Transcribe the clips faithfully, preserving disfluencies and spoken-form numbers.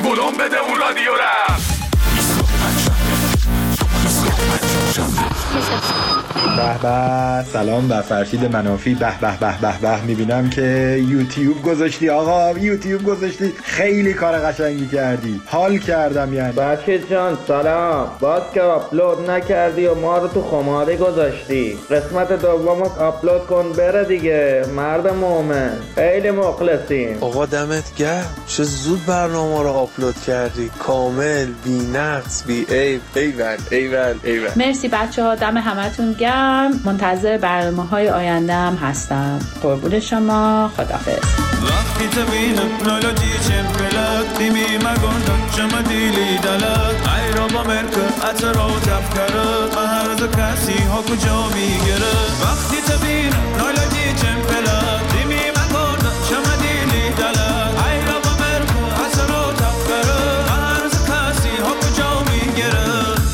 بلوم بده اون رادیو رفت. به به، سلام به فرشید منافی. به به به به به، میبینم که یوتیوب گذاشتی آقا، یوتیوب گذاشتی، خیلی کار قشنگی کردی، حال کردم. یعنی بچه جان سلام، باز که آپلود نکردی و ما رو تو خماری گذاشتی، قسمت دوم آپلود کن بره دیگه مرد مومن، خیلی مخلصیم. آقا دمت گرم، چه زود برنامه رو آپلود کردی، کامل، بی نقص، بی عیب. ایول ایول ایول. مرسی بچه ها، دم همتون گرم. منتظر برنامه های آینده هم هستم. قربون شما، خداحافظ. وقتی تبین تکنولوژی چمپلات دیمی مگوندن شما دیلی دلات ای را با مرکه اترا تفکرات مهرز کسی ها کجا میگره. وقتی تبین تکنولوژی چمپلات دیمی مگوندن شما دیلی دلات ای را با مرکه اترا تفکرات مهرز کسی ها کجا میگره.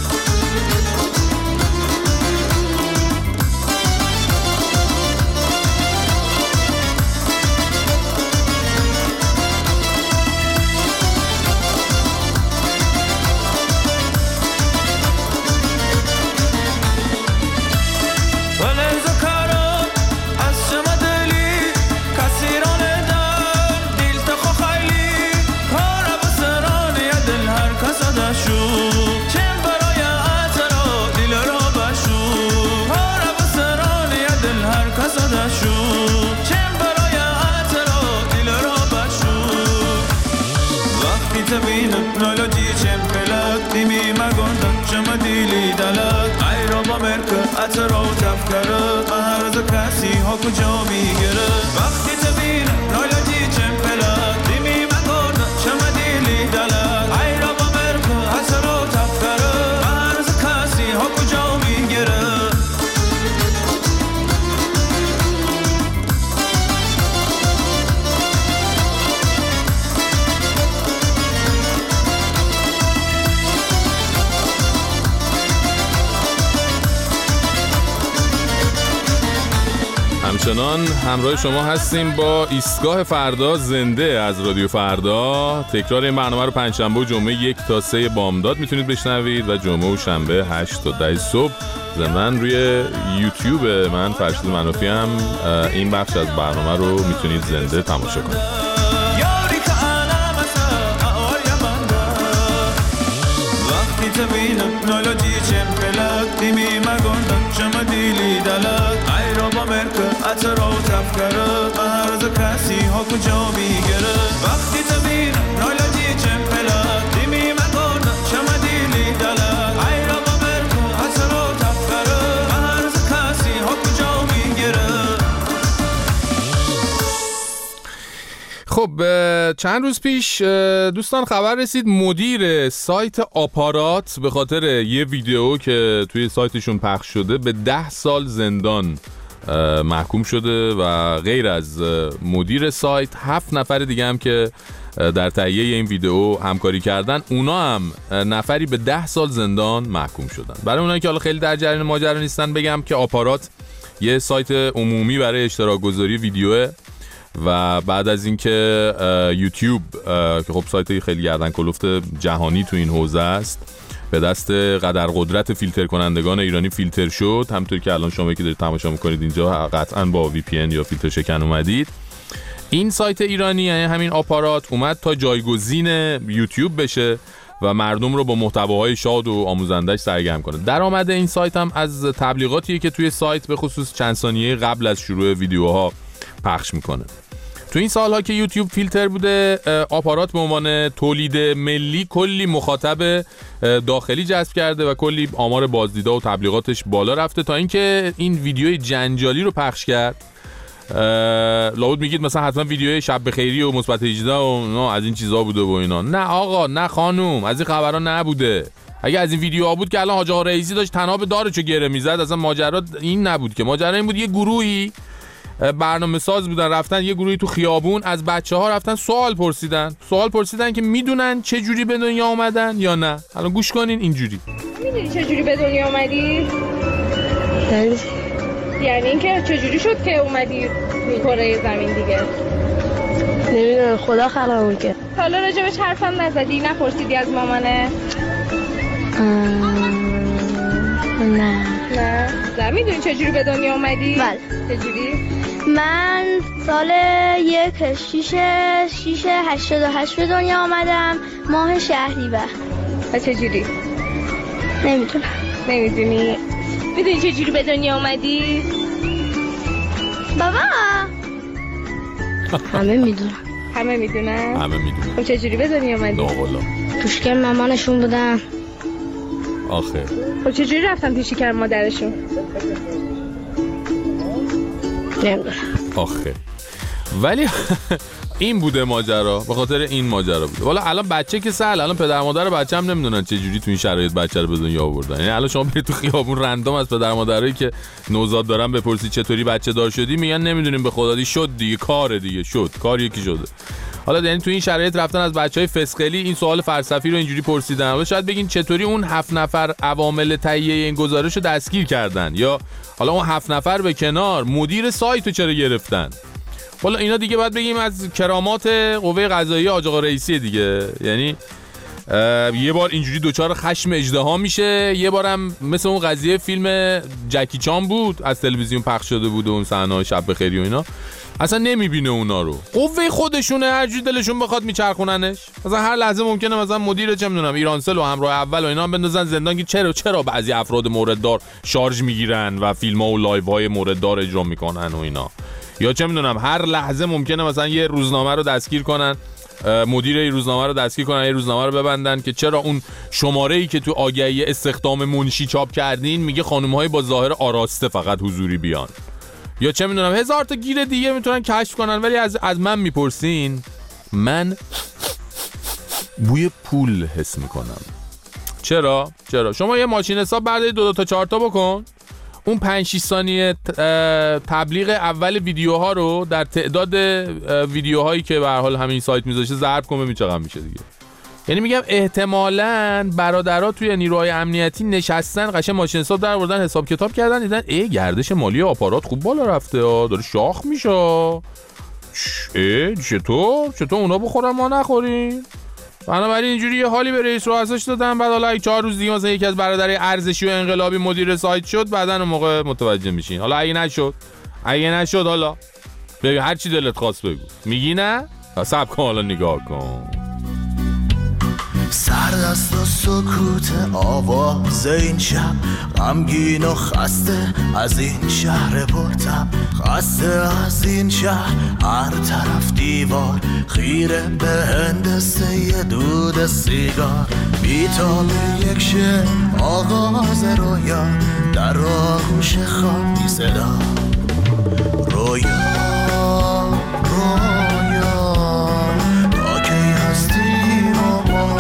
اترا تفکرات مهرز کسی ها کجا میگره. وقتی تبین نالجی چمپلات دیمی مگرد شما دیلی دلت ای را با مرکه اترا تفکرات مهرز کسی ها کجا میگره. همچنان همراه شما هستیم با ایستگاه فردا زنده از رادیو فردا. تکرار این برنامه رو پنجشنبه و جمعه یک تا سه بامداد میتونید بشنوید و جمعه و شنبه هشت تا ده صبح. ضمن روی یوتیوب من فرشید منافی هم این بخش از برنامه رو میتونید زنده تماشا کنید. وقتی تبین تکنولوژی چمپلات دیمی مگوندن شما دیلی دلات ای را با مرکه اترا تفکرات مهرز کسی ها کجا میگره. وقتی تبین تکنولوژی چمپلات دیمی مگوندن شما دیلی دلات ای را با مرکه اترا تفکرات مهرز کسی ها کجا میگره. خب چند روز پیش دوستان خبر رسید مدیر سایت آپارات به خاطر یه ویدیو که توی سایتشون پخش شده به ده سال زندان محکوم شده و غیر از مدیر سایت هفت نفر دیگه هم که در تهیه این ویدیو همکاری کردن اونا هم نفری به ده سال زندان محکوم شدن. برای اونایی که حالا خیلی در جریان ماجرا نیستن بگم که آپارات یه سایت عمومی برای اشتراک گذاری ویدیوه و بعد از اینکه یوتیوب که خب سایت خیلی گردن کلفت جهانی تو این حوزه است به دست قدر قدرت فیلتر کنندگان ایرانی فیلتر شد، همونطور که الان شما که دارید تماشا میکنید اینجا قطعا با وی پی ان یا فیلتر شکن اومدید. این سایت ایرانی یعنی همین آپارات اومد تا جایگزین یوتیوب بشه و مردم رو با محتواهای شاد و آموزنده‌اش سرگرم کنه. درآمد این سایت هم از تبلیغاتیه که توی سایت به خصوص چند ثانیه قبل از شروع ویدیوها پخش میکنه. تو این سالها که یوتیوب فیلتر بوده، آپارات به عنوان تولید ملی کلی مخاطب داخلی جذب کرده و کلی آمار بازدیده و تبلیغاتش بالا رفته تا اینکه این ویدیوی جنجالی رو پخش کرد. لابد میگید مثلا حتما ویدیوی شب بخیری و مثبت هجده و نه از این چیزا بوده و اینا. نه آقا، نه خانوم، از این خبرها نبوده. اگه از این ویدیوها بود که الان حاج آقا رئیسی داشت تناب دارچو گره میزد. اصلا ماجرا این نبود که، ماجرا این بود یه گروهی برنامه ساز بودن، رفتن یه گروهی تو خیابون از بچه ها رفتن سوال پرسیدن سوال پرسیدن که میدونن چه جوری به دنیا اومدن یا نه. الان گوش کنین اینجوری. میدونی چه جوری به دنیا اومدی؟ یعنی اینکه چه جوری شد که اومدی کره زمین دیگه؟ نمیدونم، خدا خلقمون کرد. تا حالا راجبش حرفم نزدی؟ نپرسیدی از مامانه؟ نه نه؟ نه میدونی چجوری به دنیا اومدی؟ بله. چجوری؟ من سال یک شیشه شیشه هشتاد و هشت به دنیا آمدم، ماه شهریور. و چجوری؟ نمیدونم. نمیدونی؟ میدونی چجوری به دنیا اومدی؟ بابا همه میدونم. همه میدونن؟ همه میدونن. خب چجوری به دنیا اومدی؟ نه والا. توشکر مامانشون بودم. آخه خب چجوری رفتن تو شکر مادرشون؟ نمیدونم. آخه ولی این بوده ماجرا، به خاطر این ماجرا بوده. والا الان بچه که سهل، الان پدر مادر بچه هم نمیدونن چه جوری تو این شرایط بچه رو به دنیا آوردن. یعنی الان شما برید تو خیابون رندوم از پدر مادرایی که نوزاد دارن بپرسی چطوری بچه دار شدی، میگن نمیدونیم به خدا دی شد دیگه، کار دیگه شد، کار یکی شده. حالا یعنی تو این شرایط رفتن از بچهای فسقلی این سوال فلسفی رو اینجوری پرسیدن. حالا شاید بگین چطوری اون هفت نفر عوامل تهیه این گزارش رو دستگیر کردن، یا حالا اون هفت نفر به کنار مدیر سایت رو چرا گرفتن. والا اینا دیگه باید بگیم از کرامات قوه قضاییه حاج آقا رئیسی دیگه. یعنی یه بار اینجوری دوچار خشم اژدها میشه، یه بارم مثل اون قضیه فیلم جکی چان بود از تلویزیون پخش شده بود و اون صحنه شب بخیری و اینا، اصلا نمیبینه اونا رو. قوه خودشونه، هر جوری دلشون بخواد میچرخوننش. مثلا هر لحظه ممکنه مثلا مدیر چه میدونم ایرانسل و همراه اول و اینا بندازن زندان که چرا چرا بعضی افراد مورددار شارژ میگیرن و فیلم‌ها و لایوهای مورددار اجرا میکنن و اینا. یا چه میدونم هر لحظه ممکنه مثلا یه روزنامه رو دستگیر کنن، مدیر این روزنامه رو دستگیر کنن، یه روزنامه رو ببندن که چرا اون شماره‌ای که تو آگهی استخدام منشی چاپ کردین میگه خانم‌های با ظاهر آراسته فقط حضوری بیان. یا چه میدونم هزار تا گیر دیگه میتونن کشف کنن. ولی از از من میپرسین، من بوی پول حس میکنم. چرا؟ چرا؟ شما یه ماشین حساب بردارید دو دو تا چهار تا بکن، اون پنج شش ثانیه تبلیغ اول ویدیوها رو در تعداد ویدیوهایی که به هر حال همین سایت میذاشه ضرب کن، ببین چقدر میشه دیگه. یعنی میگم احتمالاً برادرها توی نیروهای امنیتی نشستن قشنگ ماشین حساب در آوردن، حساب کتاب کردن، دیدن ای گردش مالی آپارات خوب بالا رفته ها، داره شاخ میشه. ای چطور چطور اونا بخورن ما نخوریم؟ بنابراین اینجوری یه حالی به رئیس رؤساش دادن. بعد حالا چهار روز دیگه مثلا یکی از برادرای ارزشی و انقلابی مدیر سایت شد، بعدن اون موقع متوجه میشین. حالا اگه نشد اگه نشد حالا بگو هر چی دلت خواست بگو. میگی نه؟ صبر کن حالا نگاه کن. سردست و سکوت آواز این شب، غمگین و خسته از این شهر پرتب، خسته از این شهر هر طرف دیوار، خیره به هندسه یه دود سیگار، بیتاب یک شعر آغاز رویا، در آغوش خواب بی صدا، رویا رویا تا کی هستی و ما،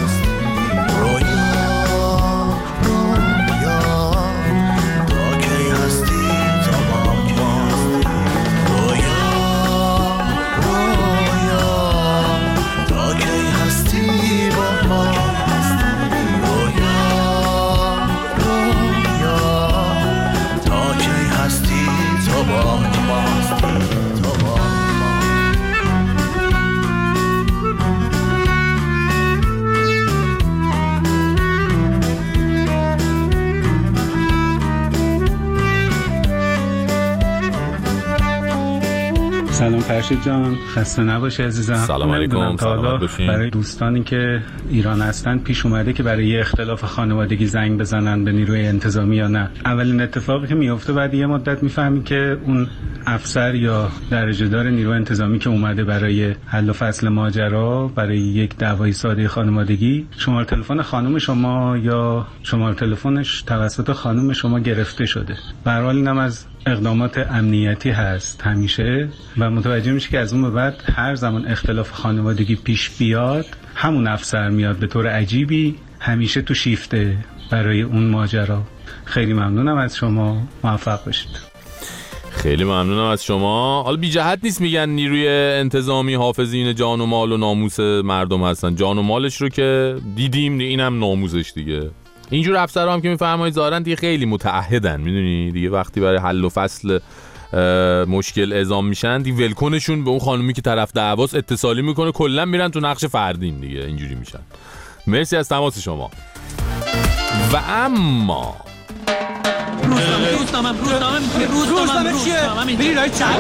سلام فرشید جان، خسته نباشی عزیزم. سلام علیکم. سلام برای دوستانی که ایران هستن پیش اومده که برای یه اختلاف خانوادگی زنگ بزنن به نیروی انتظامی یا نه. اولین اتفاقی که میفته بعد یه مدت میفهمی که اون افسر یا درجه دار نیروی انتظامی که اومده برای حل و فصل ماجرا برای یک دعوای ساده خانوادگی، شماره تلفن خانم شما یا شماره تلفنش توسط خانم شما گرفته شده. به هر حال اینم از اقدامات امنیتی هست همیشه و متوجه میشه که از اون به بعد هر زمان اختلاف خانوادگی پیش بیاد همون افسر میاد به طور عجیبی، همیشه تو شیفته برای اون ماجرا. خیلی ممنونم از شما، موفق باشید. خیلی ممنونم از شما. حالا بی جهت نیست میگن نیروی انتظامی حافظین جان و مال و ناموس مردم هستن. جان و مالش رو که دیدیم، اینم ناموسش دیگه. اینجور افسرها هم که میفرمایید ظاهرا دیگه خیلی متعهدن، میدونی دیگه وقتی برای حل و فصل مشکل اعزام میشن دی ولکنشون به اون خانومی که طرف دعواست اتصالی میکنه، کلا میرن تو نقش فردین دیگه، اینجوری میشن. مرسی از تماس شما. و اما روزنامه روزنامه روزنامه روزنامه روزنامه چیه؟ بری رای چند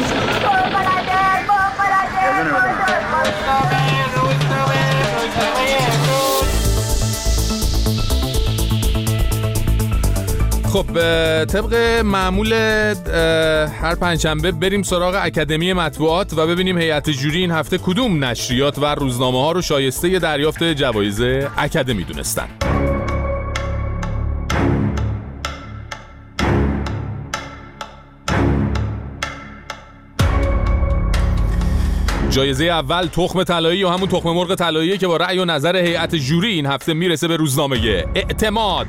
خب طبق معمول هر پنجشنبه بریم سراغ اکادمی مطبوعات و ببینیم هیئت جوری این هفته کدوم نشریات و روزنامه ها رو شایسته دریافت جوایز اکادمی دونستن. جایزه اول تخم طلایی یا همون تخم مرغ طلایی که با رأی و نظر هیئت جوری این هفته میرسه به روزنامه اعتماد.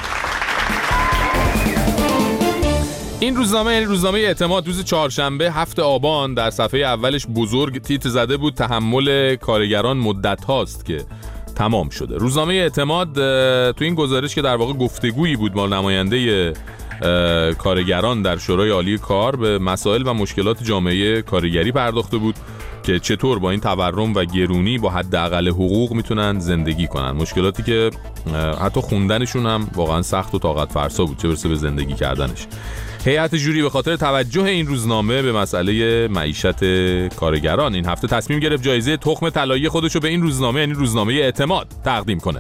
این روزنامه یعنی روزنامه اعتماد روز چهارشنبه هفت آبان در صفحه اولش بزرگ تیتر زده بود تحمل کارگران مدت هاست که تمام شده. روزنامه اعتماد تو این گزارش که در واقع گفتگویی بود با نماینده کارگران در شورای عالی کار به مسائل و مشکلات جامعه کارگری پرداخته بود که چطور با این تورم و گرونی با حداقل حقوق میتونن زندگی کنن، مشکلاتی که حتی خوندنشون هم واقعا سخت و طاقت فرسا بود، چه برسه به زندگی کردنش. هیئت جوری به خاطر توجه این روزنامه به مسئله معیشت کارگران این هفته تصمیم گرفت جایزه تخم طلایی خودشو به این روزنامه یعنی روزنامه اعتماد تقدیم کنه.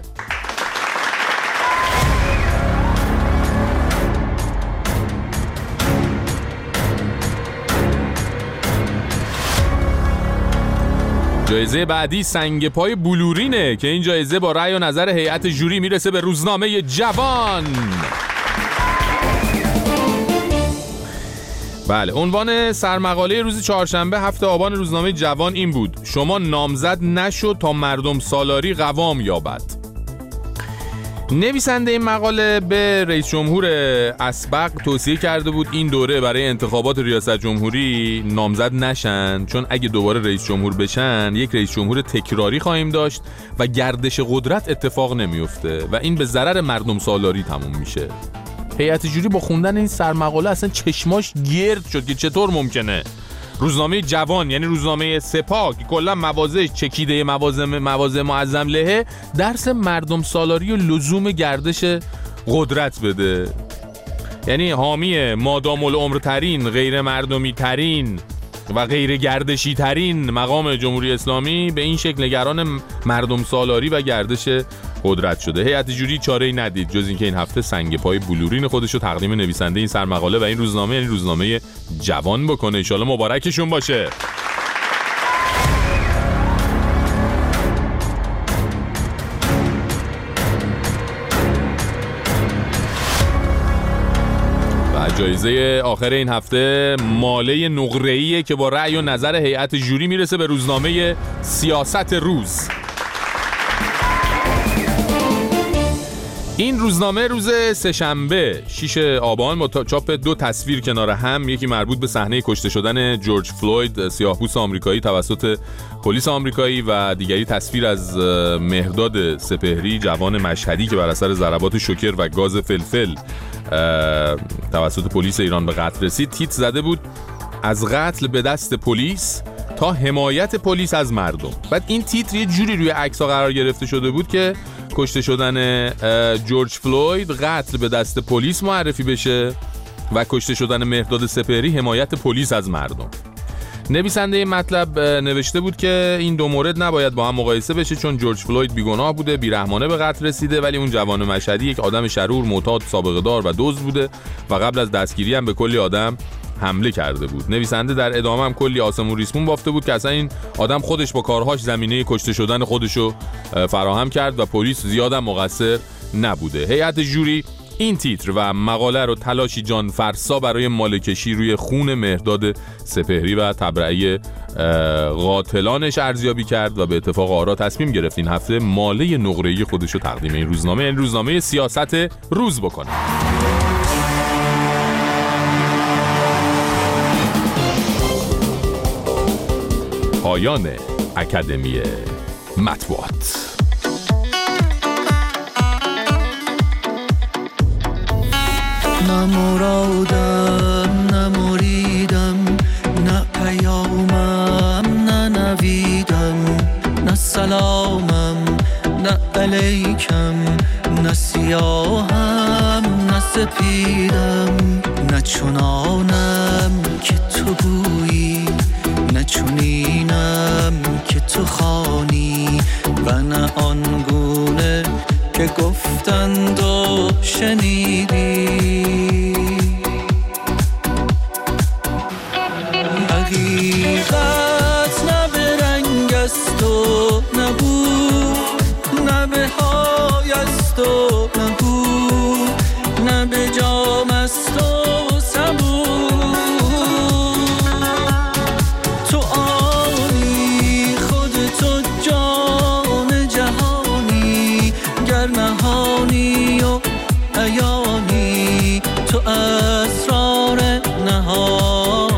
جایزه بعدی سنگ پای بلورینه که این جایزه با رأی و نظر هیئت جوری میرسه به روزنامه جوان. بله، عنوان سرمقاله روز چهارشنبه هفت آبان روزنامه جوان این بود: شما نامزد نشو تا مردم سالاری قوام یابد. نویسنده این مقاله به رئیس جمهور اسبق توصیه کرده بود این دوره برای انتخابات ریاست جمهوری نامزد نشن، چون اگه دوباره رئیس جمهور بشن یک رئیس جمهور تکراری خواهیم داشت و گردش قدرت اتفاق نمیفته و این به ضرر مردم سالاری تموم میشه. هیئت جوری با خوندن این سرمقاله اصلا چشماش گرد شد که چطور ممکنه روزنامه جوان یعنی روزنامه سپاه که کلا موازه چکیده موازه موازه معظم لهه درس مردم سالاری و لزوم گردش قدرت بده، یعنی حامی مادام العمر ترین غیر مردمی ترین و غیر گردشی ترین مقام جمهوری اسلامی به این شکل نگران مردم سالاری و گردش قدرت شده. هیئت جوری چاره‌ای ندید جز اینکه این هفته سنگ پای بلورین خودشو تقدیم نویسنده این سرمقاله و این روزنامه یعنی روزنامه جوان بکنه. ان شاءالله مبارکشون باشه. جایزه آخر این هفته ماله نقره‌ایه که با رأی و نظر هیئت جوری میرسه به روزنامه سیاست روز. این روزنامه روز سه‌شنبه شش آبان با چاپ دو تصویر کنار هم، یکی مربوط به صحنه کشته شدن جورج فلوید سیاه‌پوست آمریکایی توسط پلیس آمریکایی و دیگری تصویر از مهرداد سپهری جوان مشهدی که بر اثر ضربات شوکر و گاز فلفل توسط پلیس ایران به قتل رسید. تیتر زده بود از قتل به دست پلیس تا حمایت پلیس از مردم. بعد این تیتر یه جوری روی عکس‌ها قرار گرفته شده بود که کشته شدن جورج فلوید قتل به دست پلیس معرفی بشه و کشته شدن مهرداد سپهری حمایت پلیس از مردم. نویسنده این مطلب نوشته بود که این دو مورد نباید با هم مقایسه بشه چون جورج فلوید بیگناه بوده، بیرحمانه به قتل رسیده، ولی اون جوان مشهدی یک آدم شرور، معتاد، سابقه دار و دزد بوده و قبل از دستگیری هم به کلی آدم حمله کرده بود. نویسنده در ادامه هم کلی آسمون ریسمون بافته بود که اصلا این آدم خودش با کارهاش زمینه کشته شدن خودشو فراهم کرد و پلیس زیاد هم مقصر نبوده. هیئت جوری این تیتر و مقاله رو تلاشی جان فرسا برای مالکشی روی خون مهرداد سپهری و تبرئه قاتلانش ارزیابی کرد و به اتفاق آرا تصمیم گرفت این هفته ماله نقره‌ای خودش رو تقدیم این روزنامه این روزنامه سیاست روز بکنه. پایان اکادمی مطبوعات. نه مرادم نه مریدم، نه پیامم نه نویدم، نه سلامم نه علیکم، نه سیاهم نه سپیدم، نه چنانم که تو گویی، نه چنینم که تو خوانی، و نه آنگونه که گفتند و شنیدی. حقیقت نه به رنگ است و نه بو، نه به های است و نه بو، نه به جام است و سبو. تو آنی خود تو جان جهانی، گر نهانی و عیانی، تو اسرار نهانی.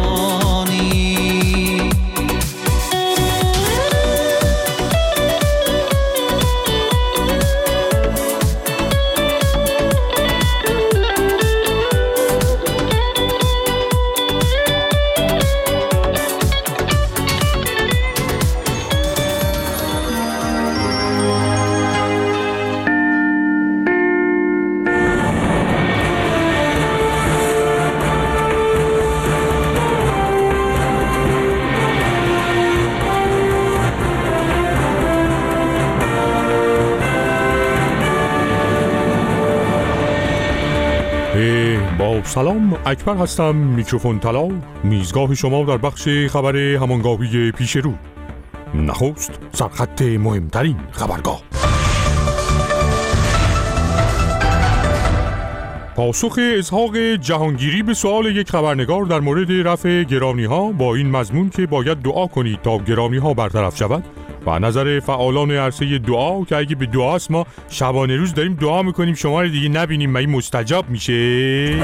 سلام، اکبر هستم. میکروفون طلا، میزگاه شما در بخش خبر همانگاهی پیش رو. نخست سرخط مهمترین خبرگاه. پاسخ اسحاق جهانگیری به سوال یک خبرنگار در مورد رفع گرانی ها با این مضمون که باید دعا کنید تا گرانی ها برطرف شود و نظر فعالان عرصه دعا که اگه به دعاست ما شبانه روز داریم دعا میکنیم شما رو دیگه نبینیم و این مستجاب میشه.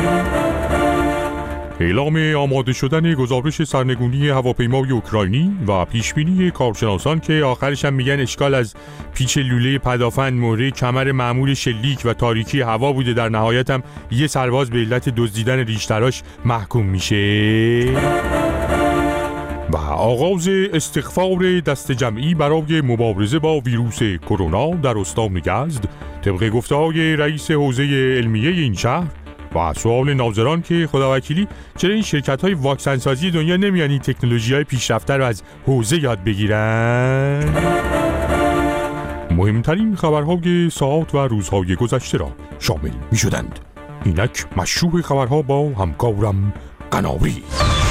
اعلام آماده شدن گزارش سرنگونی هواپیمای اوکراینی و پیشبینی کارشناسان که آخرش هم میگن اشکال از پیچ لوله پدافند مهره کمر معمول شلیک و تاریکی هوا بوده، در نهایت هم یه سرباز به علت دزدیدن ریشتراش محکوم میشه. و آغاز استغفار دست جمعی برای مبارزه با ویروس کرونا در استان یزد طبق گفته‌های رئیس حوزه علمیه این شهر و سوال ناظران که خداوکیلی چرا این شرکت‌های واکسن سازی دنیا نمیان این تکنولوژی‌های پیشرفته رو از حوزه یاد بگیرن. مهمترین خبرهای ساعات و روزهای گذشته را شامل می‌شدند. اینک مشروع خبرها با همکارم قناری.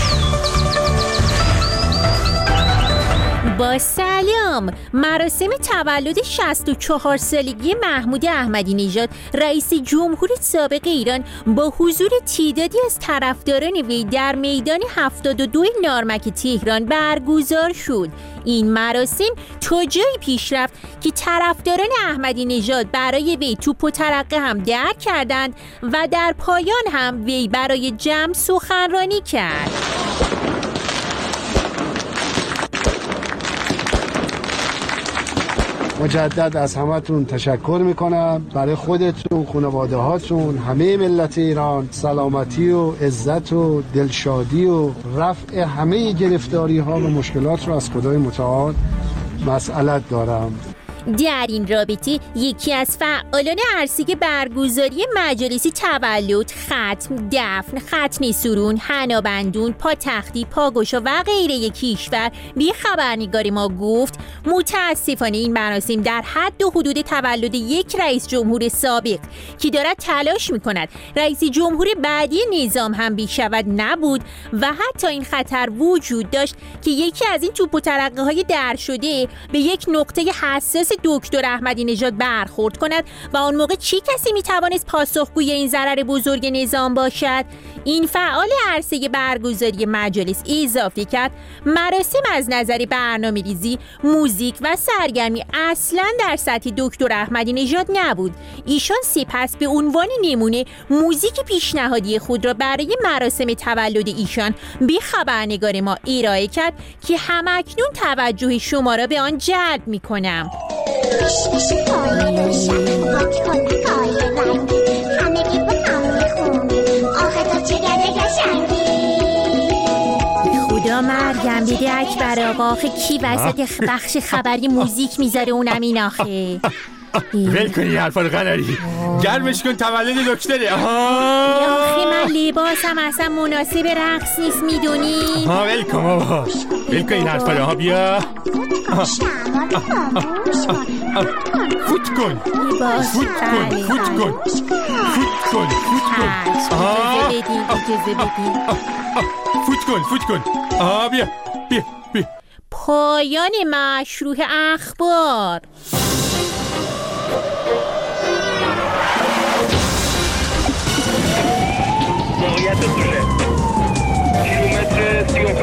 با سلام. مراسم تولد شصت و چهار سالگی محمود احمدی نژاد رئیس جمهور سابق ایران با حضور تعدادی از طرفداران وی در میدان هفتاد و دو نارمک تهران برگزار شد. این مراسم تا جایی پیش رفت که طرفداران احمدی نژاد برای وی توپ و ترقه هم در کردند و در پایان هم وی برای جمع سخنرانی کرد. مجدد از همتون تشکر میکنم. برای خودتون، خانواده هاتون، همه ملت ایران سلامتی و عزت و دلشادی و رفع همه گرفتاری ها و مشکلات رو از خدای متعال مسئلت دارم. در این رابطه یکی از فعالان عرصه برگزاری مجالس تولد، ختم، دفن، ختنه سرون، حنابندون، پاتختی، پاگوشا و غیره کشور به خبرنگار ما گفت متاسفانه این مراسم در حد و حدود تولد یک رئیس جمهور سابق که دارد تلاش می‌کند رئیس جمهور بعدی نظام هم بشود نبود و حتی این خطر وجود داشت که یکی از این توپ و ترقه‌های در شده به یک نقطه حساس دکتر احمدی نژاد برخورد کند و آن موقع چی کسی میتوانست پاسخگوی این ضرر بزرگ نظام باشد؟ این فعال عرصه برگزاری مجالس اضافه کرد مراسم از نظر برنامه‌ریزی، موزیک و سرگرمی اصلا در سطح دکتر احمدی نژاد نبود. ایشان سپس به عنوان نمونه موزیک پیشنهادی خود را برای مراسم تولد ایشان به خبرنگار ما ارائه کرد که همکنون توجه شما را به آن جلب می‌کنم. آقا آخه کی وسط بخش خبری موزیک میذاره اونم این آخه. ول کن این حرفا رو قناری، گرمش کن تولد دکتره. آخه من لباسم اصلا مناسب رقص نیست میدونی؟ ها ول کن بابا، ول کن این حرفا رو. ها بیا فوت کن فوت کن فوت کن فوت کن فوت کن اجازه بدین اجازه بدین فوت کن فوت کن. آها بیا بیا بیا. پایان مشروع اخبار. موقعیت دوشه کیلومتر سی و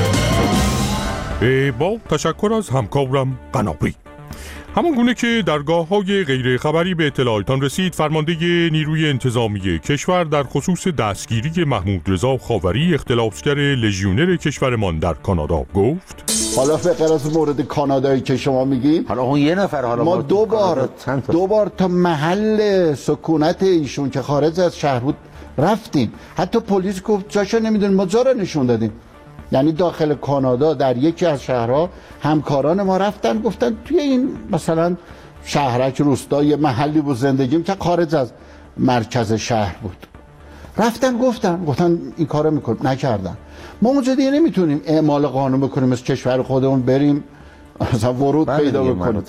پنج. با تشکر از همکارم قنابی. همان گونه که درگاه های غیر خبری به اطلاعاتان رسید، فرمانده نیروی انتظامی کشور در خصوص دستگیری محمود رضا خاوری، اختلافگر لژیونر کشورمان در کانادا گفت حالا به غیر از مورد کانادایی که شما میگید، حالا اون یه نفر، حالا ما دو بار دو بار تا محل سکونت ایشون که خارج از شهر بود رفتیم. حتی پلیس گفت جاشو نمیدونیم، ما جا رو نشون دادیم. یعنی داخل کانادا در یکی از شهرها همکاران ما رفتن گفتن توی این مثلا شهرک روستای محلی بود زندگیم که خارج از مرکز شهر بود. رفتن گفتن گفتن این کارو میکنیم، نکردن. ما اونجا دیگه نمیتونیم اعمال قانون بکنیم، از کشور خودمون بریم مثلا ورود پیدا بکنیم.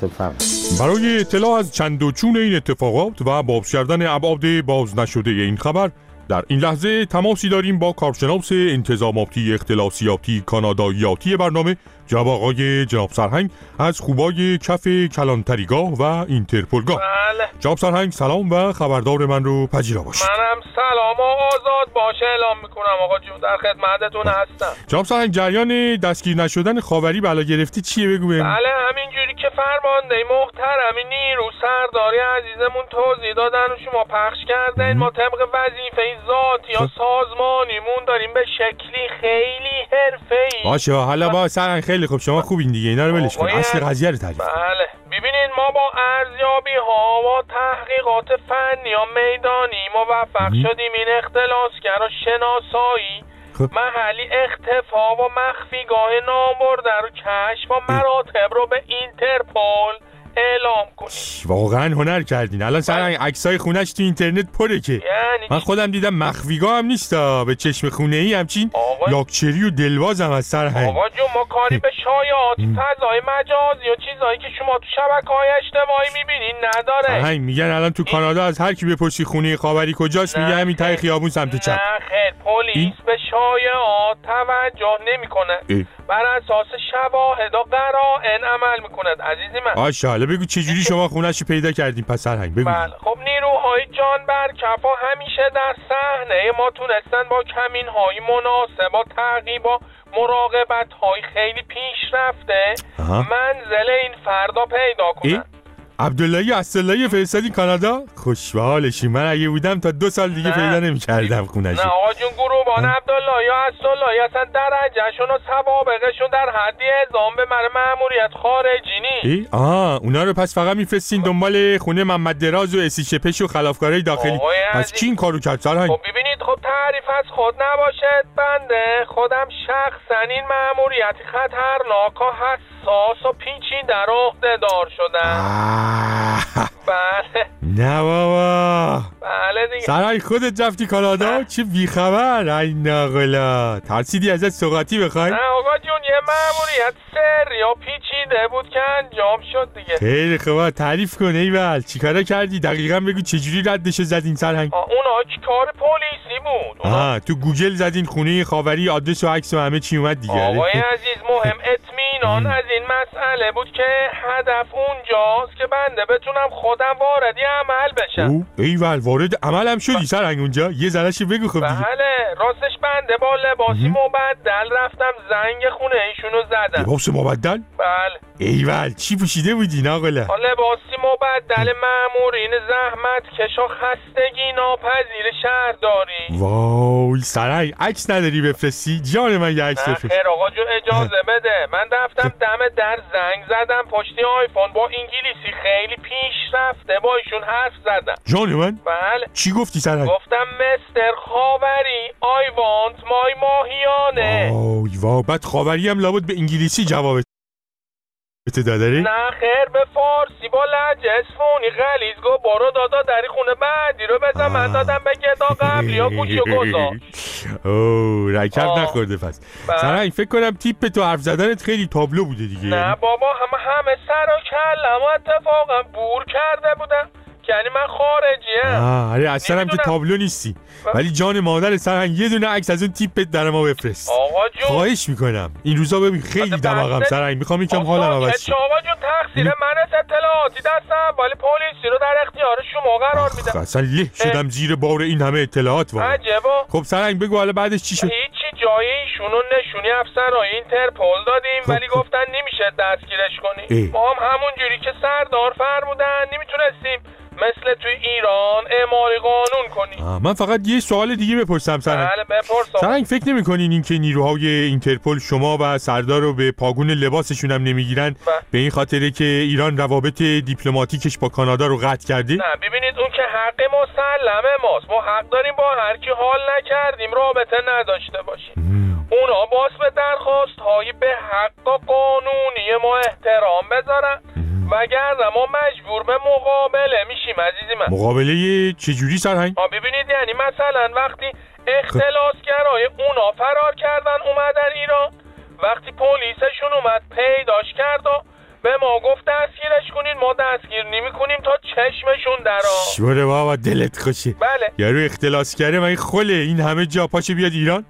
برای اطلاع از چند و چون این اتفاقات و باز کردن ابعاد باز نشده این خبر، در این لحظه تماسی داریم با کارشناس انتظاماتی اختلاسیاتی کاناداییاتی برنامه، جناب آقای جناب سرهنگ از خوبای کف کلانتریگاه و اینترپولگاه. بله. جناب سرهنگ سلام و خبردار من رو پذیرا باشید. منم سلام و آزاد باشه اعلام میکنم آقا جون، در خدمتتون هستم. جناب سرهنگ جریان دستگیر نشدن خاوری بلا گرفتی چیه بگو بهم؟ بله همینجوری که فرمانده محترمی نیرو سرداری عزیزمون توضیح دادن و شما پخش کردین، ما طبق وظیفه ذاتی یا سازمانیمون داریم به شکلی خیلی حرفه‌ای. باشه حالا با سرهنگ خیلی خوب، شما خوبین دیگه، اینا رو ولش کن، اصل قضیه رو تعریف. بله ببینین ما با ارزیابی ها و تحقیقات فنی یا میدانی موفق شدیم این اختلاسگر و شناسایی محلی اختفا و مخفیگاه نامبرده رو کشف و مراتب رو به اینترپول اعلام کنیم. واقعا هنر کردین. الان سرهنگ عکسای خونش تو اینترنت پره که یعنی من خودم دیدم مخفیگاه هم نیستا، به چشم خونه ای همچین لاکچری و دلواز هم از سرهنگ. آقا جون ما کاری به شایعات فضای مجازی و چیزایی که شما تو شبکه‌های اجتماعی میبینین نداره. سرهنگ میگن الان تو کانادا از هر کی بپرسی خونه خاوری کجاست میگه همین ته خیابون سمت چپ. نه خیر، پلیس به شایعات توجه نمیکنه، بر اساس شواهد و قرائن عمل میکنه عزیزی من. ماشاءالله بگو چه جوری شما خونه‌شو پیدا کردین پس سرهنگ بگو. بله خب نیروهای جان بر کفا همیشه در صحنه ما تونستن با کمین‌های مناسب و تعقیب و مراقبت‌های خیلی پیشرفته منزل این فردا پیدا کنن. عبداللهی عبداللهی فرستادی کانادا؟ خوشحالشی. من اگه بودم تا دو سال دیگه پیدا نمی‌کردم خونه‌شو. نه آقا جون گروبان عبداللهی یا عبداللهی اصلا درجهشون و سوابقشون در حدی اعزام به من مأموریت خارجی نیست. آها اونا رو پس فقط میفرستین دنبال خونه محمد دراز و اسی شپش و خلافکارای داخلی. پس کی این کارو کرد سرهنگ؟ خب ببینید خب تعریف از خود نباشد، بنده خودم شخصا این مأموریت خطرناک و حساس و پیچیده رو عهده‌دار شدم. بله نه بابا. بله دیگه. سرهنگ خودت رفتی کانادا؟ چه بیخبر. ای ناقلا ترسیدی ازت سوغاتی بخوای؟ نه آقا جون یه مأموریت سری و پیچیده بود که انجام شد دیگه. خیلی خوبه تعریف کن ایول چیکارا کردی دقیقاً بگو چجوری ردش زدین سرهنگ؟ اونا که کار پلیسی بود. آها تو گوگل زدین خونه خاوری آدرس و عکس و همه چی اومد دیگه. آقای عزیز مهم اطمینان از این مسئله بود که هدف اونجاست که بنده بتونم خودم واردی عمل بشم. ایول وارد عمل هم شدی سرهنگ اونجا؟ یه ذره‌شو بگو خب دیگه. بله راستش بنده با لباسی مبدل رفتم زنگ خونه ایشونو زدم. لباس مبدل؟ بله. ایول چی پوشیده بودی ناقلا؟ لباسی مبدل مأمورین زحمت کش و خستگی ناپذیر شهرداری. وای سرهنگ عکس نداری بفرستی؟ جان من یه عکس بفرست. خیر آقا جون اجازه بده، من رفتم دم در مادر زنگ زدم پشتی آیفون با انگلیسی خیلی پیش رفته با ایشون حرف زدم. جان من؟ بله. چی گفتی سرنگ؟ گفتم مستر خاوری I want my ماهیانه. آی وا بعد خاوری هم لابد به انگلیسی جوابت داداره؟ نه خیر به فارسی با لهجه اصفهانی غلیظ گو برو دادا دری خونه بعدی رو بزن من دادم به گدا قبلی ها گوشی و گذاشت. اوه رکب نخورده پس. سرنگ فکر کنم تیپ تو حرف زدنت خیلی تابلو بوده دیگه. نه بابا همه همه سر و کلم اتفاقا بور کرده بودم یعنی من خارجیم. آه آره اصلا هم که تابلو نیستی ولی جان مادر سرنگ یه دونه عکس از اون تیپت در ما بفرست. آقا جون خواهش میکنم این روزا ببین خیلی دماغم سرنگ میخوام یکم حالم عوض شه. آقا جون تقصیر من از اطلاعاتی دستم ولی پلیسی رو در اختیار شما قرار میدم. اصلا له شدم زیر بار این همه اطلاعات واقعا. عجبا. خب سرنگ بگو حالا بعدش چی شد؟ هیچی جای ایشونو نشونی افسرای اینترپل دادیم ولی گفتن نمیشه دستگیرش کنی. ما هم همون جوری که سردار فرمودن نمیتونستیم مثل توی ایران اعمال قانون کنی. من فقط یه سوال دیگه بپرسم سرنگ. بله بپرسم. سرنگ فکر نمی‌کنین این که نیروهای اینترپل شما و سردار رو به پاگون لباسشون هم نمیگیرن به این خاطره که ایران روابط دیپلماتیکش با کانادا رو قطع کرده؟ نه ببینید اون که حق مسلمه ماست. ما حق داریم با هر کی حال نکردیم رابطه نداشته باشیم. اونا باز به درخواست های به حق قانونی ما احترام بذارن وگرنه ما مجبور به مقابله میشیم عزیزی من. مقابله چجوری سرهنگ؟ ها ببینید یعنی مثلا وقتی اختلاسگرای اونا فرار کردن اومدن ایران وقتی پلیسشون اومد پیداش کرد و به ما گفت دستگیرش کنین ما دستگیر نمی کنیم تا چشمشون درا. شوره بابا دلت خوشه. بله. یارو اختلاسگره من خله این همه جا پاشه بیاد ایران؟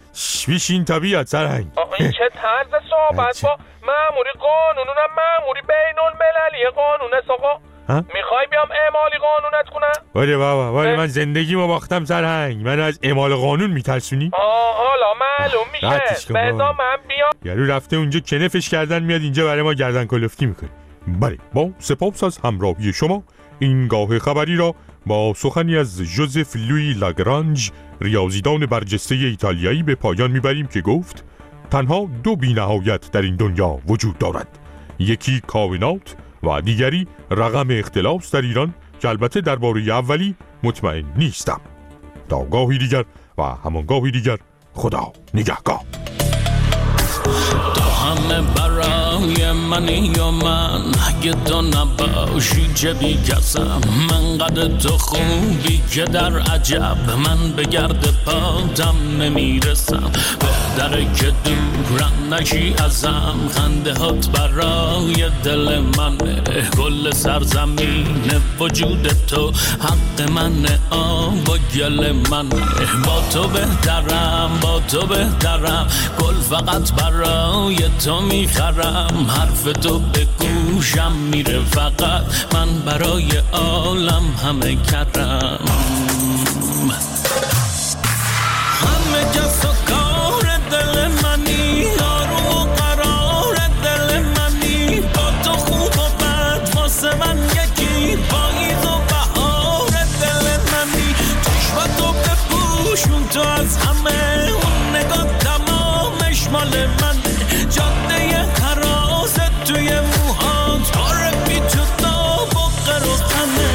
بیشین تا بیاد سرهنگ. این چه طرز صحبت با مأموری قانون اونم مأموری بین المللی قانون است آقا. میخوای بیام اعمالی قانونت کنم؟ ولی بابا ولی من زندگیمو باختم سرهنگ من از اعمال قانون میترسونی؟ آه حالا معلوم میشه بذار من بیام. یارو رفته اونجا کنفش کردن میاد اینجا برای ما گردن کلفتی میکنه. بله با سپاس از همراهی شما این گاه خبری را با سخنی از ژوزف لویی لاگرانژ ریاضیدان برجسته ایتالیایی به پایان میبریم که گفت تنها دو بی‌نهایت در این دنیا وجود دارد، یکی کائنات و دیگری رقم اختلاس در ایران که البته درباره اولی مطمئن نیستم. تا گاهی دیگر و همان گاهی دیگر خدا نگهدار. تو همه برای منی یا من اگه تو نباشی چه بی کسم من قد تو خوبی که در عجب من به گرد پاتم نمیرسم بهتره که دورم نشی ازم خنده هات برای دل منه کل سرزمین وجود تو حق منه آب و گل منه با تو بهترم با تو بهترم گل فقط برای تو میخرم حرف تو به گوشم میره فقط من برای عالم همه کردم همه کس و کار دل منی آروم و قرار دل منی با تو خوب و بد واسه من یکی پاییز و بهار دل منی چشمتو بپوشون تو از همه اون نگاه تمامش مال من جاده حراست توی موهات باره بی تو داب و قروخنه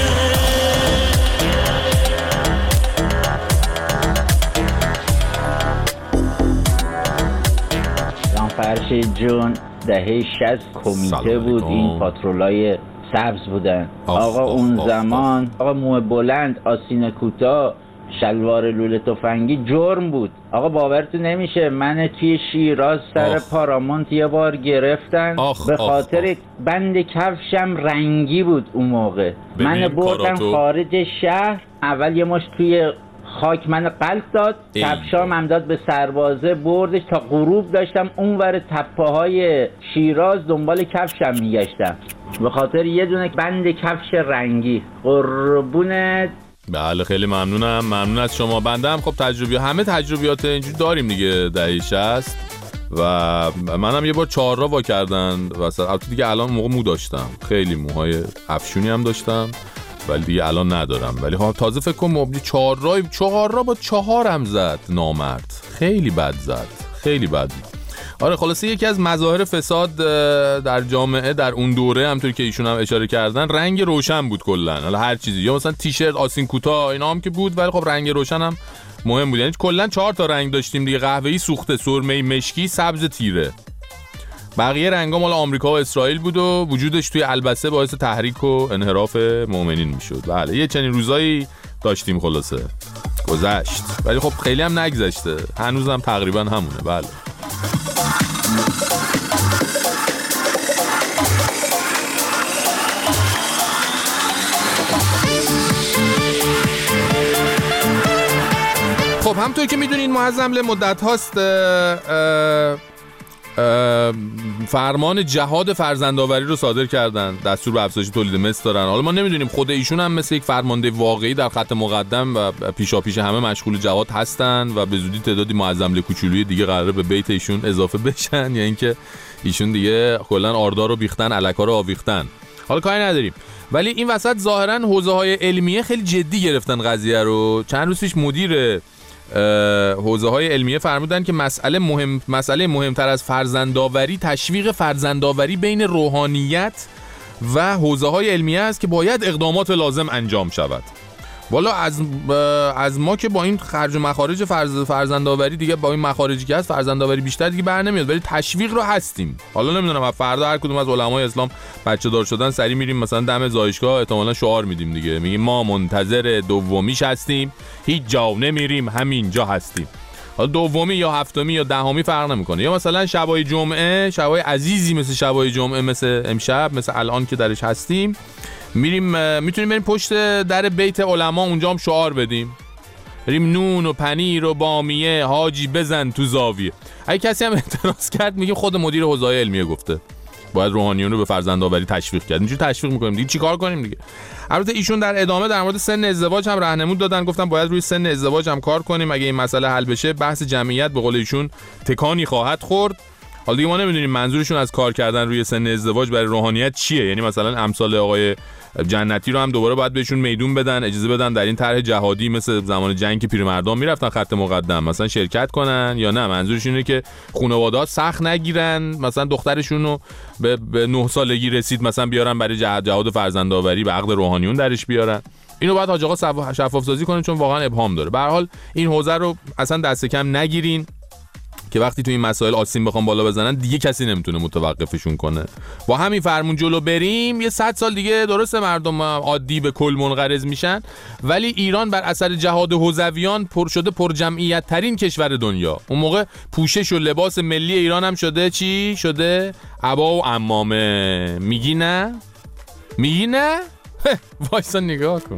جان فرشید جون دهه شصت کمیته بود این پاترولای سبز بودن آخ آقا آخ اون آخ زمان آخ. آقا موه بلند آستین کوتاه شلوار لوله تفنگی جرم بود آقا باورتون نمیشه من توی شیراز سر آخ. پارامونت یه بار گرفتن آخ. به خاطر آخ. بند کفشم رنگی بود اون موقع من بردم خارج شهر اول یه مش توی خاک من قلط داد کفشام هم داد به سربازه بردش تا غروب داشتم اونور تپه های شیراز دنبال کفشم میگشتم به خاطر یه دونه بند کفش رنگی قربونت. بله خیلی ممنونم ممنون از شما. بنده هم خب تجربی همه تجربیات اینجوری داریم دیگه دهه شصت و منم یه بار چهار را وا کردن واسه البته دیگه الان موقع مو داشتم خیلی موهای افشونی هم داشتم ولی دیگه الان ندارم ولی ها تازه فکر کنم مبلی چهار را چهار را با چهار هم زد نامرد خیلی بد زد خیلی بد. آره خلاصه یکی از مظاهر فساد در جامعه در اون دوره همونطور که ایشون هم اشاره کردن رنگ روشن بود کلا. حالا هر چیزی یا مثلا تیشرت آستین کوتاه اینا هم که بود، ولی خب رنگ روشن هم مهم بود. یعنی کلا چهار تا رنگ داشتیم دیگه: قهوه‌ای سوخته، سرمه‌ای، مشکی، سبز تیره. بقیه رنگا مال آمریکا و اسرائیل بود و وجودش توی البسه باعث تحریک و انحراف مؤمنین میشد. بله یه چنین روزایی داشتیم خلاصه. گذشت ولی خب خیلی هم نگذشته، هنوزم تقریبا همونه. بله خب همونطور که میدونین ما از حمله مدت هاست فرمان جهاد فرزندآوری رو صادر کردن، دستور به افزایش تولید مثل دارن. حالا ما نمیدونیم خود ایشون هم مثل یک فرمانده واقعی در خط مقدم و پیشاپیش همه مشغول جهاد هستن و به زودی تعدادی معظم کوچولوی دیگه قراره به بیت ایشون اضافه بشن، یا اینکه ایشون دیگه کلا آردار رو بیختن، الکا رو آویختن. حالا کاری نداریم، ولی این وسط ظاهرا حوزه‌های علمیه خیلی جدی گرفتن قضیه رو. چند روز پیش مدیر حوزه‌های علمیه فرمودن که مسئله مهم مسئله مهمتر از فرزندآوری تشویق فرزندآوری بین روحانیت و حوزه‌های علمیه است که باید اقدامات لازم انجام شود. والا از از ما که با این خرج و مخارج فرز فرزندآوری دیگه با این مخارجی که هست فرزندآوری بیشتر دیگه بر نمیاد، ولی تشویق رو هستیم. حالا نمیدونم فردا هر کدوم از علمای اسلام بچه دار شدن سری میریم مثلا دم زایشگاه احتمالاً شعار میدیم دیگه، میگیم ما منتظر دومیش هستیم، هیچ جا نمیریم، همینجا هستیم. حالا دومی یا هفتمی یا دهمی فرق نمیکنه. یا مثلا شبای جمعه، شبای عزیزی مثل شبای جمعه، مثل امشب، مثل الان که درش هستیم، میریم میتونیم بریم پشت در بیت علما اونجا هم شعار بدیم، بریم نون و پنیر و بامیه حاجی بزن تو زاویه. اگه کسی هم اعتراض کرد میگیم خود مدیر حوزه علمیه گفته باید روحانیون رو به فرزندآوری تشویق کرد. اینجوری تشویق میکنیم دیگه چیکار کنیم دیگه. البته ایشون در ادامه در مورد سن ازدواج هم راهنمود دادن، گفتن باید روی سن ازدواج هم کار کنیم، اگه این مسئله حل بشه بحث جمعیت به قول ایشون تکانی خواهد خورد. حالا دیگه ما نمیدونیم منظورشون از کار کردن روی سن ازدواج برای روحانیت چیه، یعنی مثلا امثال آقای جنتی رو هم دوباره باید بهشون میدون بدن، اجازه بدن در این طرح جهادی مثل زمان جنگ که پیرمردان میرفتن خط مقدم مثلا شرکت کنن، یا نه منظورشون اینه که خانواده‌ها سخت نگیرن، مثلا دخترشون رو به, به نه سالگی رسید مثلا بیارن برای جهاد جهاد فرزندآوری به عقد روحانیون درش بیارن. اینو باید حاج آقا شفاف سازی کنن چون واقعا ابهام داره. به هر حال این حوزه رو اصلا دست کم نگیرین که وقتی تو این مسائل آسین بخوام بالا بزنن دیگه کسی نمیتونه متوقفشون کنه. با همین فرمون جلو بریم یه صد سال دیگه درسته مردم عادی به کل منقرض میشن، ولی ایران بر اثر جهاد حوزویان پر شده پر جمعیت ترین کشور دنیا. اون موقع پوشش و لباس ملی ایران هم شده چی؟ شده عبا و عمامه. میگی نه؟ میگی نه؟ وایسا نگاه کن.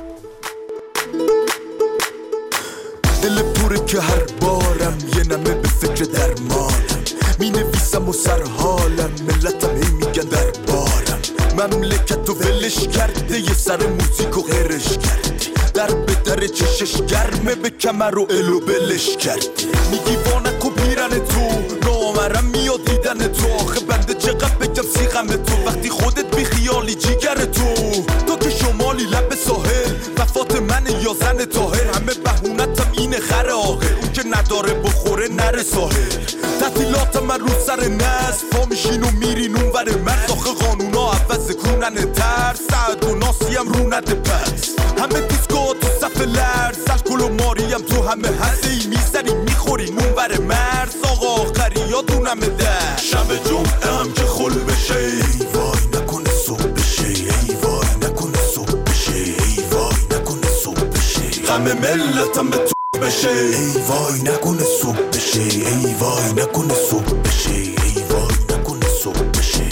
دل پوره که هر بارم یه نمه به فکر درمانم، می نویسم و سرحالم، ملتم هی میگن در بارم، مملکت و ولش کرده یه سر موزیک و غیرش کردی، در به در چشش گرمه به کمر و الو بلش کردی، میگی وانک و پیرن تو نامرم میاد دیدن تو، آخه بنده چقدر بگم سیغم تو وقتی خودت بی خیالی جیگر تو، تو که شمالی لب ساحل وفات من یا زن طاهر، همه بهونتم اینه خر آقل، اون که نداره بخوره نره ساحل، تعطیلات من رو سر نصف پا میشین و میرین اون ور مرز، آخه قانونا عوض کنن ترس، سعد و ناسی هم رو نده پس، همه دیسکو تو صف لرز، الکل و ماریم تو همه هسته ای میزنیم میخوریم اون ور مرز، آقا آخری یادونمه در شب جمعه هم که خل بشه، ای وای نکنه صبح بشه، ای وای نکنه صبح بشه، ای وای نکنه صبح بشه، غم ملتم به تو بشه، ای وای نکنه صبح بشه، ای وای نکنه صبح بشه، ای وای نکنه صبح بشه.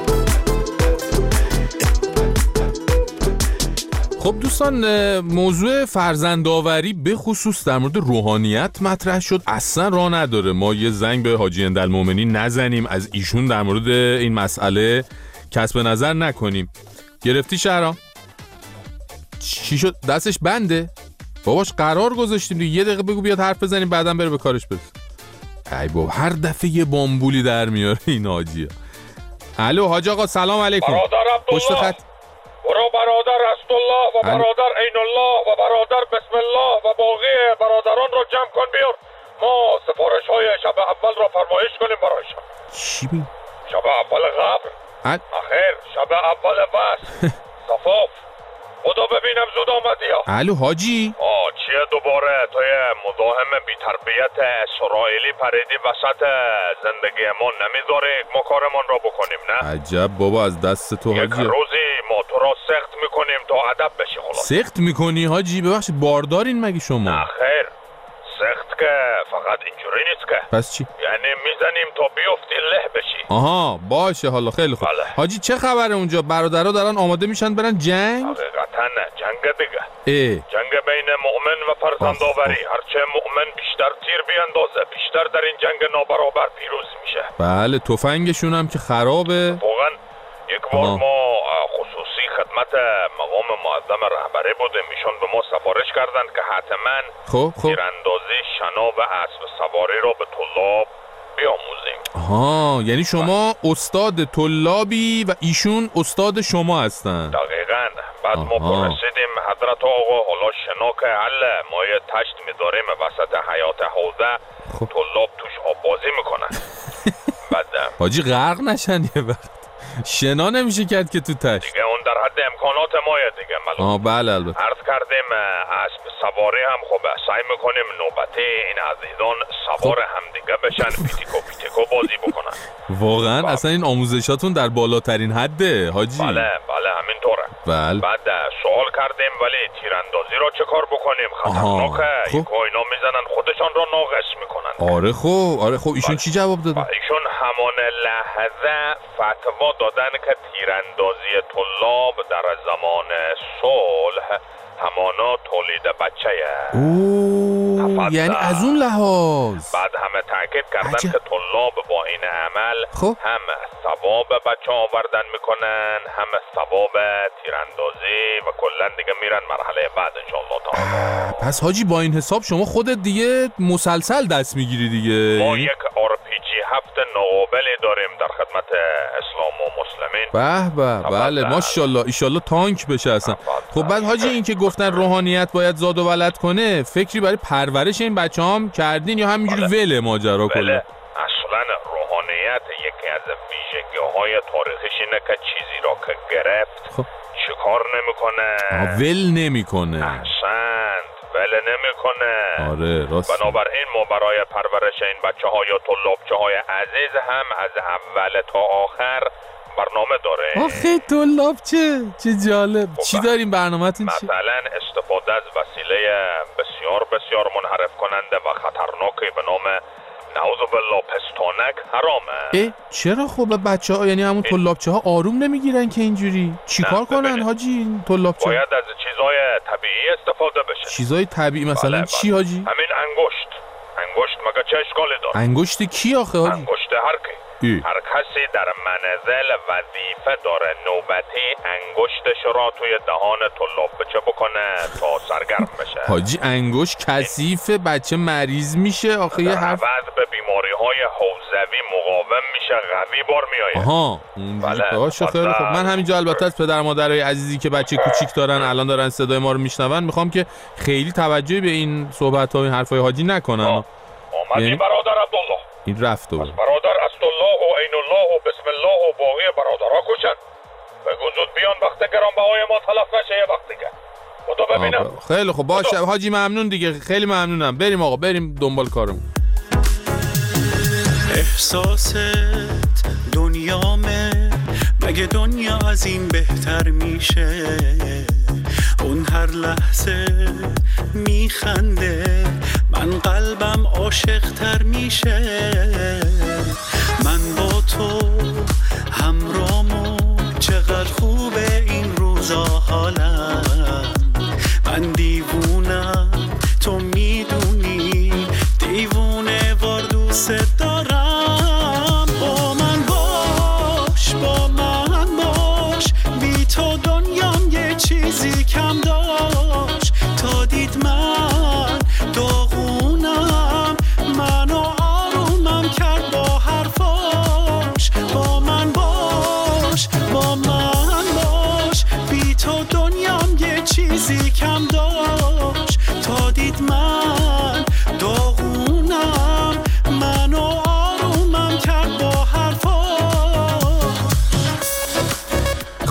خب دوستان، موضوع فرزندآوری به خصوص در مورد روحانیت مطرح شد، اصلا راه نداره ما یه زنگ به حاجی اندالمومنین نزنیم، از ایشون در مورد این مسئله کسب نظر نکنیم. گرفتی شهرام؟ چی شد؟ دستش بنده؟ باباش قرار گذاشتیم دیگه، یه دقیقه بگو بیاد حرف بزنیم بعدم بره به کارش برسه. ای بابا هر دفعه یه بامبولی در میاره این حاجیه. الو حاج آقا سلام علیکم. برادر عبدالله خط... برو برادر اسدالله و برادر عین الله و برادر بسم الله و باقی برادران رو جمع کن بیار، ما سفارش های شب اول را فرمایش کنیم برایشان. چی بی؟ شب اول قبر ال... آخر شب اول وصل صفاف خدا ببینم زود آمدی ها. الو حاجی آه چیه دوباره توی مزاحم بی تربیت اسرائیلی پریدی وسط زندگی ما، نمیذاری ما کارمان را بکنیم نه؟ عجب بابا از دست تو حاجی. یک روزی ما تو را سخت میکنیم تا ادب بشی خلاص. سخت میکنی حاجی؟ ببخشید باردارین مگه شما؟ نه خیر سخت که فقط اینجوری نیست که. پس چی؟ یعنی میزنیم تا بیفتی له بشی. آها باشه حالا خیلی خوب. بله. حاجی چه خبره اونجا؟ برادرها دارن آماده میشن برن جنگ؟ حقیقتا نه جنگ دیگه. اه. جنگ بین مؤمن و فرزندآوری. هرچه مؤمن بیشتر تیر بیاندازه بیشتر در این جنگ نابرابر پیروز میشه. بله تفنگشون هم که خرابه. واقعا یک بار آه. ما خصوصی خدمت مقام معظم رهبری بودیم، ایشون به ما سفارش کردند که حتما خب خب تیراندازی شنا و اسب سواری را به طلاب بیاموزیم. آها یعنی شما استاد طلابی و ایشون استاد شما هستن. دقیقاً. بعد آها. ما پرسیدیم حضرت آقا حالا شنا که حل ما یه تشت میذاریم وسط حیات حوزه خب. طلاب توش آب بازی میکنن. بعد حاجی غرق نشن یه وقت. شنا نمیشه کرد که تو تشت دیگه، اون در حد امکانات مایه دیگه معلوم. آه بله البته. عرض کردیم اسب سواری هم خوبه، سعی میکنیم نوبتی این عزیزان سوار خب. هم دیگه بشن پیتیکو پیتیکو بازی بکنن. واقعا با. اصلا این آموزشاتون در بالاترین حده حاجی. بله بله همینطوره. بله. بعد سوال کردیم ولی تیراندازی را چه کار بکنیم؟ خطرناکه. خب. یکو اینا میزنن خودشان را ناقص میکنن. آره خب آره خب ایشون بله. چی جواب دادن؟ ایشون همان لحظه فتوا دادن که تیراندازی طلاب در زمان صلح همانا تولید بچه‌یه. اوه یعنی از اون لحاظ. بعد همه تاکید کردن عجب. که طلاب با این عمل خب. هم ثواب بچه آوردن میکنن هم ثواب تیراندازی و کلا دیگه میرن مرحله بعد انشالله تعالی. پس حاجی با این حساب شما خودت دیگه مسلسل دست میگیری دیگه. ما یک آر پی جی هفت ناقابلی داریم در خدمت اسلام و مسلمین. به به بله ماشاءالله ایشالله تانک بشه اصلا. خب بعد حاجی این که گفتن روحانیت باید زاد و ولد کنه، فکری برای پرورش این بچه هم کردین یا همینجوری وله ماجرا کنه؟ بله اصلا روحانیت یکی از ویژگی های تاریخیش اینه که چیزی را که گرفت خب. چیکار نمیکنه؟ ول نمیکنه. احسنت ول نمیکنه. آره راست. بنابراین ما برای پرورش این بچه ها یا طلابچه های عزیز هم از اول تا آخر برنامه داره. آخه طلابچه چه جالب. چی داریم برنامه‌تون چی؟ مثلا استفاده از وسیله بسیار بسیار منحرف کننده و خطرناکی به نام نعوذ بالله پستانک حرامه. اه چرا خب بچه‌ها یعنی همون طلابچه ها آروم نمیگیرن که اینجوری؟ چیکار کنن حاجی این طلابچه؟ باید از چیزای طبیعی استفاده بشه. چیزای طبیعی مثلا بله چی حاجی؟ همین انگشت. انگشت مگه چه اشکالی داره؟ انگشت کی آخه حاجی؟ انگشت هر کی. هر کسی در منزل وظیفه داره نوبتی انگشتش را توی دهان طلاب بچه بکنه تا سرگرم بشه. حاجی انگشت کثیف بچه مریض میشه آخه یه حرف به بیماری های حوزوی مقاوم میشه قوی بار میآید. آها بله باشه خیلی خب. من همینجا البته از پدر مادرای عزیزی که بچه کوچیک دارن الان دارن صدای ما رو میشنون میخوام که خیلی توجهی به این صحبت ها و این حرفای حاجی نکنن. آمدی یعنی... برادر عبدالله این رفت و برادر اسدالله و عین الله و بسم الله و باقی برادرها کوچن بگو زود بیان وقت گرانبهای ما تلف نشه یه وقت دیگه. خدا ببینم. خیلی خب باشه حاجی ممنون دیگه خیلی ممنونم. بریم آقا بریم دنبال کارمون. احساست دنیامه مگه دنیا از این بهتر میشه؟ اون هر لحظه میخنده من قلبم عاشق تر میشه. من با تو همرامو چقدر خوبه این روزا حالم. من دیوونم تو میدونی دیوونه وار دوست دارم. با من باش با من باش بی تو دنیام یه چیزی کم داشت. تا دید من داغونم منو آرومم کرد با حرفاش. با من باش با من باش بی تو دنیام یه چیزی کم داشت. تا دید من داغونم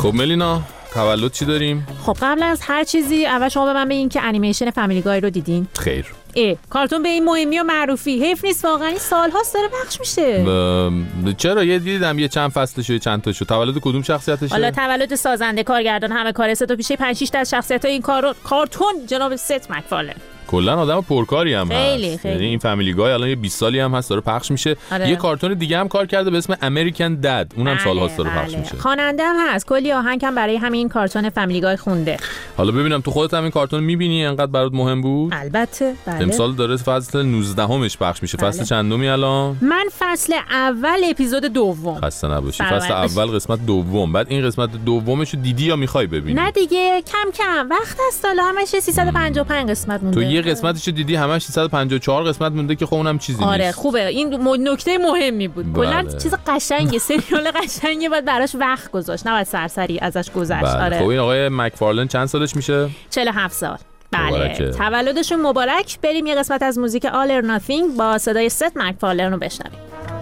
خب ملینا تولد چی داریم؟ خب قبل از هر چیزی اول شما به من بگین که انیمیشن فامیلی گای رو دیدین؟ خیر. ای کارتون به این مهمی و معروفی حیف نیست واقعا سال هاست داره پخش میشه. ب... چرا یه دیدم یه چند فصلشو چند تاشو. تولد کدوم شخصیتشه؟ حالا تولد سازنده، کارگردان، همه کار سه تا پیشه پنج شش تا از شخصیت‌های این کار کارتون جناب ست مکفارلن. کلا آدم پرکاری هم خیلی هست. خیلی. یعنی این فامیلی گای الان یه بیست سالی هم هست داره پخش میشه. آره. یه کارتون دیگه هم کار کرده به اسم امریکن دد، اونم بله، سال‌هاست داره بله. پخش میشه. خواننده هم هست، کلی آهنگ هم برای همین کارتون فامیلی گای خونده. حالا ببینم تو خودت هم این کارتون می‌بینی، انقدر برات مهم بود؟ البته بله. امسال داره فصل نوزده همش پخش میشه. بله. فصل چندمی الان؟ من فصل اول اپیزود دوم. خسته نباشی. فصل اول قسمت دوم. بعد این قسمت دومشو دیدی یا می‌خوای ببینی؟ نه دیگه کم کم وقت است، حالا همش سیصد و پنجاه و پنج قسمت مونده. تو یه قسمتشو دیدی همش سیصد و پنجاه و چهار قسمت مونده که خب اونم چیزی آره نیست. خوبه، این م... نکته مهمی بود. بله. کلا چیز قشنگه، سریال قشنگه، باید براش وقت گذاشت، نه باید سرسری ازش گذشت. بله. آره. خب این آقای مکفارلن چند سالش میشه؟ چهل و هفت سال. بله مبارکه. تولدشون مبارک. بریم یه قسمت از موزیک All or Nothing با صدای ست مکفارلن رو بشنویم.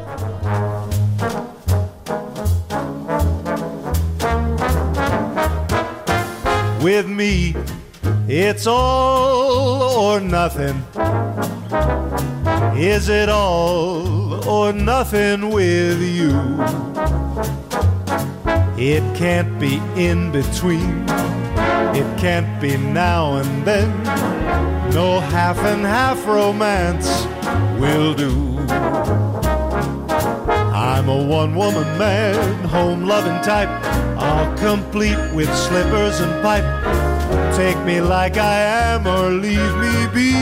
With me, it's all or nothing. Is it all or nothing with you? It can't be in between. It can't be now and then. No half and half romance will do. I'm a one-woman man, home-loving type. I'll complete with slippers and pipe. Take me like I am or leave me be.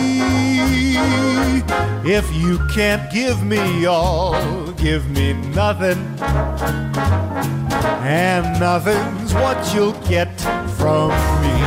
If you can't give me all, give me nothing. And nothing's what you'll get from me.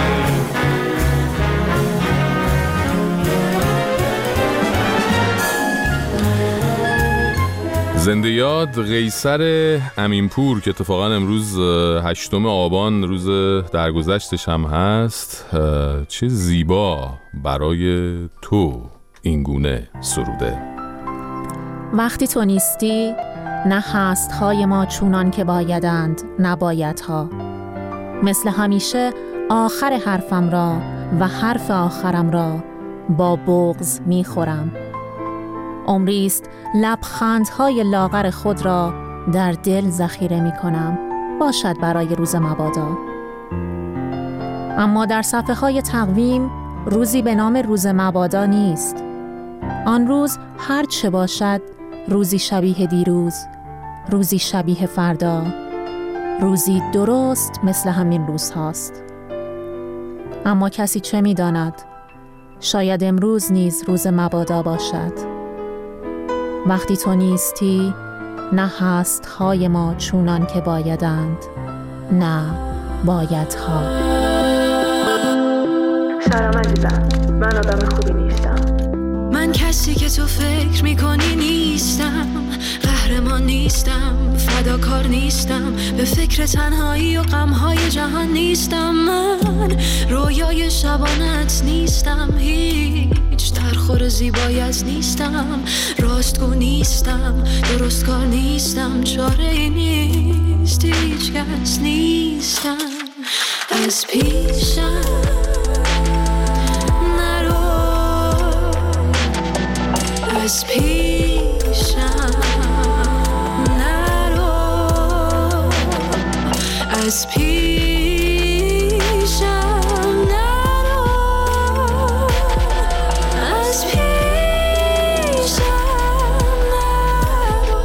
زنده یاد قیصر امینپور که اتفاقا امروز هشتم آبان روز درگذشتش هم هست، چه زیبا برای تو اینگونه سروده. وقتی تو نیستی نه هست های ما چونان که بایدند نباید ها. مثل همیشه آخر حرفم را و حرف آخرم را با بغض میخورم. عمریست لبخندهای لاغر خود را در دل ذخیره می کنم، باشد برای روز مبادا. اما در صفحه های تقویم روزی به نام روز مبادا نیست. آن روز هر چه باشد، روزی شبیه دیروز، روزی شبیه فردا، روزی درست مثل همین روز هاست. اما کسی چه می داند؟ شاید امروز نیز روز مبادا باشد. وقتی تو نیستی نه هست های ما چونان که بایدند نه باید ها. سلام عزیزم، من آدم خوبی نیستم. من کسی که تو فکر میکنی نیستم. قهرمان نیستم، فداکار نیستم، به فکر تنهایی و غمهای جهان نیستم. من رویای شبانت نیستم، هیچ درخور زیبایت نیستم. راستگو نیستم، درستکار نیستم، چاره نیست، هیچ کس نیستم. از پیشم نرو، از پیشم نرو، از پیشم نرو، از پیشم نرو.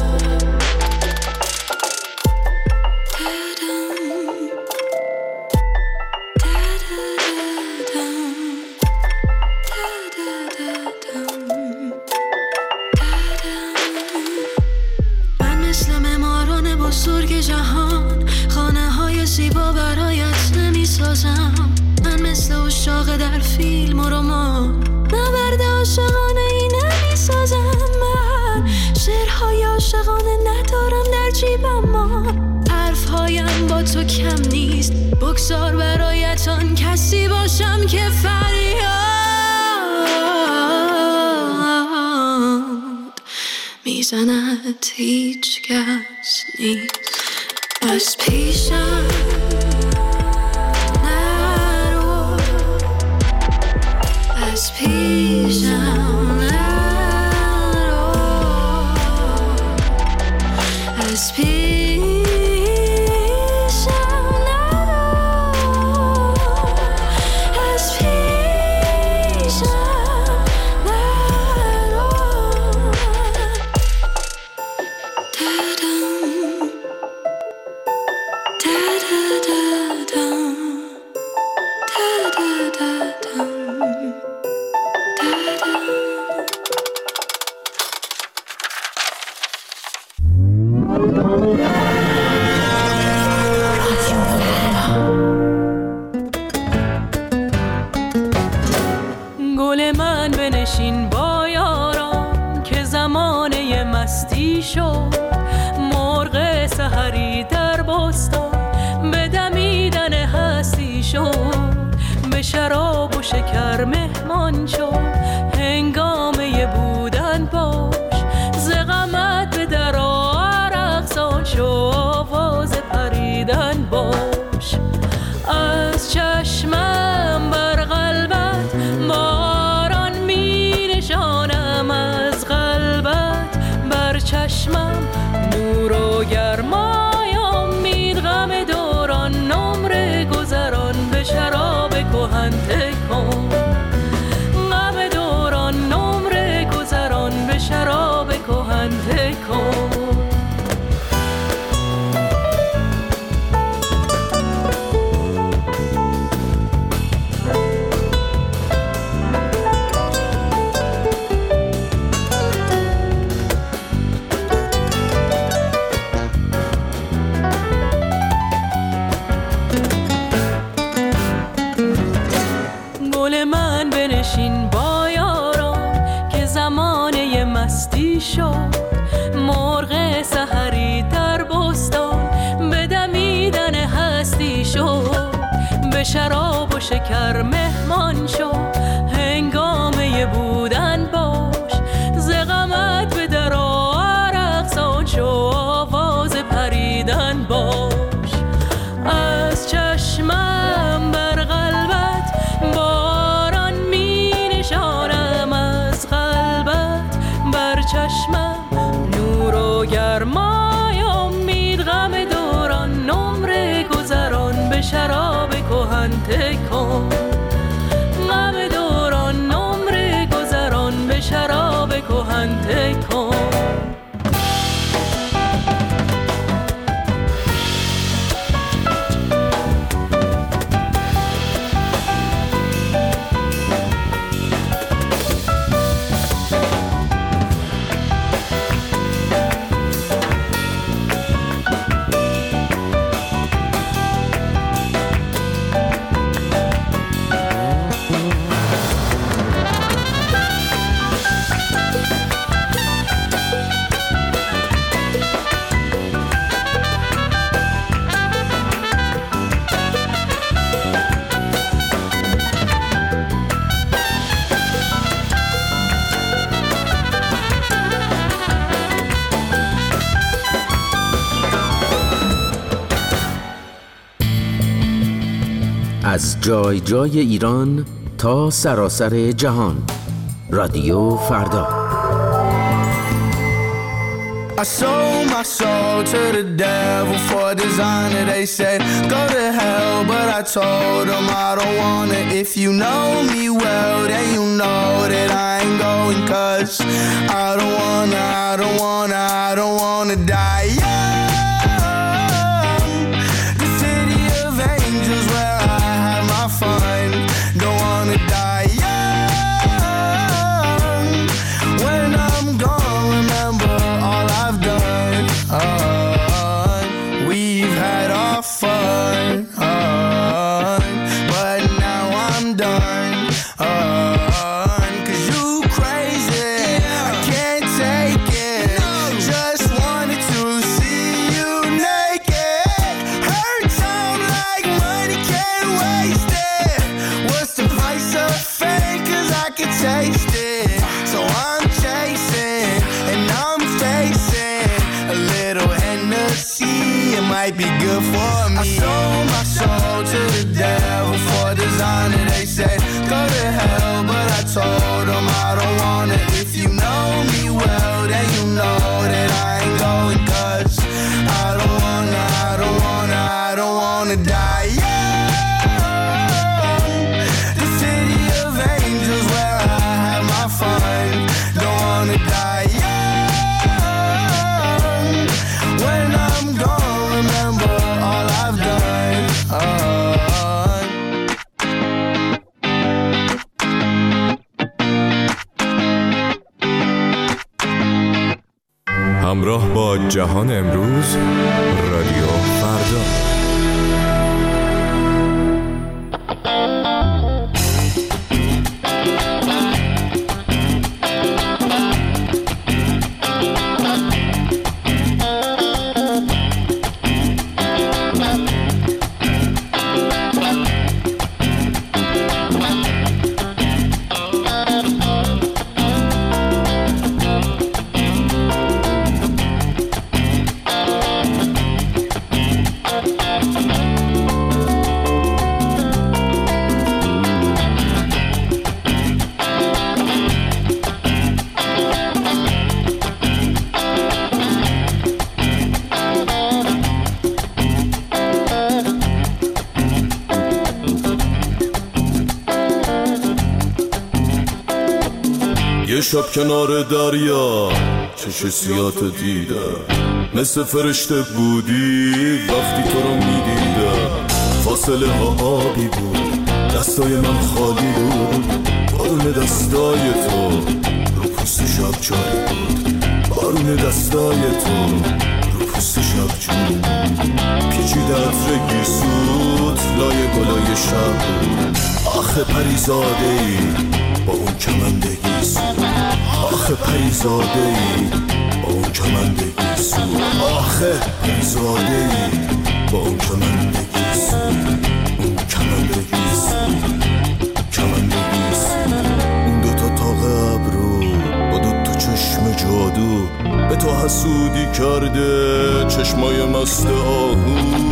من مثل معماران بزرگ جهان خانه های زیبا برایت نمی سازم. من مثل اشاق در فیلم و رمان نبرد عاشقانه ای نمی سازم. من شعرهای عاشقانه ندارم در جیبم، ما حرفهایم با تو کم نیست. بگذار برایت آن کسی باشم که فریاد میزند، هیچ کس نیست. از پیشم نرو، از پیشم نرو، از پیشم نرو، از پیشم نرو. گل من بنشین با یاران که زمانه مستی شد، مرغ سحری در بستان به دمیدن هستی شد، به شراب و شکر مهمان شد، هنگامه بودن باش، ز غمت به در رقصان شو، آواز پریدن باش. از چشمم بر قلبت باران می نشانم، از قلبت بر چشمم نور و گرمای امید، غم دوران نمره گذران به شراب کهن تکن، غم دوران نمره گذران به شراب کهن تکن. گل من بنشین با یاران که زمانه مستی شد، مرغ سحری در بستان به دمیدن هستی شد، به شراب و شکر مهمان شد، هنگامه بودن باش، ز غمت به در رقصان شو، آواز پریدن باش. از چشمم بر قلبت باران می نشانم، از قلبت بر چشمم نور و گرمای امید، غم دوران نمره گذران به شراب کهن تکن، غم دوران نمره گذران به شراب کهن تکن. از جای جای ایران تا سراسر جهان، رادیو فردا. I sold my soul to the devil for a designer. They said go to hell, but I told them I don't want it. If you know me well, then you know that I ain't going, cause I don't wanna, I don't wanna, I don't wanna die young. The city of angels where I have my fun. Don't wanna die young. When I'm gone, remember all I've done. Uh, we've had our fun, uh, but now I'm done. Uh, cause you crazy, I can't take it. wanna die young. The city of angels where I have my fun. Don't wanna die young. When I'm gone, remember all I've done. Oh. همراه با جهان امروز، رادیو فردا. یه شب کنار دریا چش سیات دیدم، مثل فرشته بودی وقتی تو رو میدیدم. فاصله ها آبی بود، دستای من خالی بود، بارون دستای تو رو پوست شب جاری بود، بارون دستای تو رو پوست شب جاری بود. پیچیده عطر گیسوت لای گلای شب بود. آخه پریزاده ای با اون کمندگی سود، آخه پریزاده ای با اون کمندگی سود، آخه پریزاده ای با اون کمندگی سود، اون کمندگی سود، کمندگی سود. اون دوتا تاق ابرو با دوتا چشم جادو به تو حسودی کرده، چشمای مست آهو.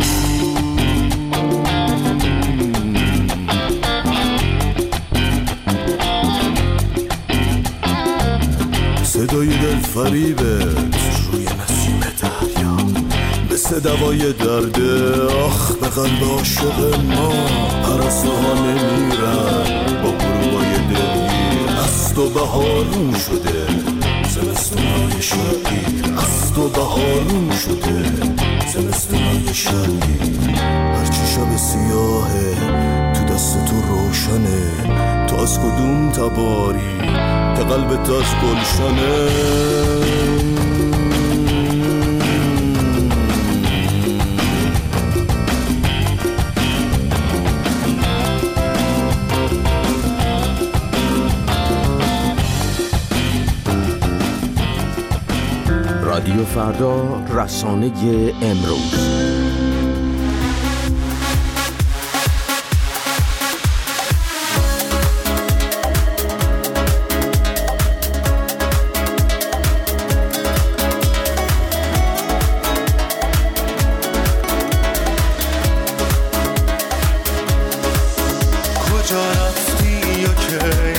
صدای دل فریبت روی نسیم دریا مثل دوای درده، آخ به قلب عاشق ما پرستوها نمیرن با گروهای دلگیر. از تو بهارون شده زمستونای شرقی، از تو بهارون شده زمستونای شرقی. هرچی شب سیاهه تو دست تو روشنه، تو از کدوم تباری که قلبت از گلشنه. رادیو فردا، رسانه امروز. کجا رفتی یا که